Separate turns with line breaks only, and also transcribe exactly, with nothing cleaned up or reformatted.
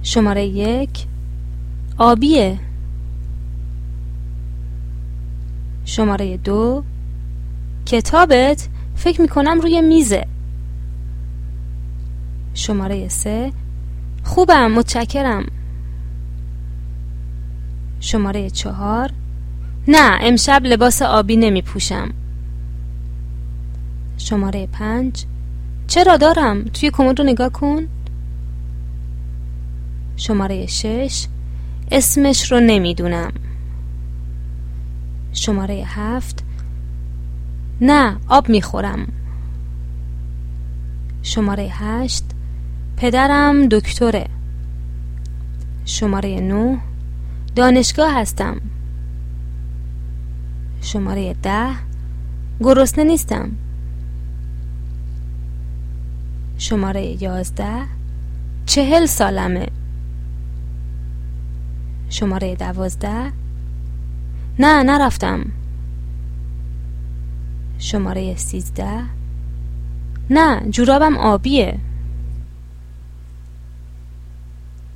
شماره یک آبیه. شماره دو کتابت فکر میکنم روی میزه. شماره سه خوبم متشکرم. شماره چهار نه امشب لباس آبی نمی پوشم. شماره پنج چرا دارم توی کمد رو نگاه کن. شماره شش اسمش رو نمیدونم. شماره هفت نه آب میخورم. شماره هشت پدرم دکتره. شماره نه دانشگاه هستم. شماره ده گرسنه نیستم. شماره یازده چهل سالمه. شماره دوازده نه نرفتم. شماره سیزده نه جورابم آبیه.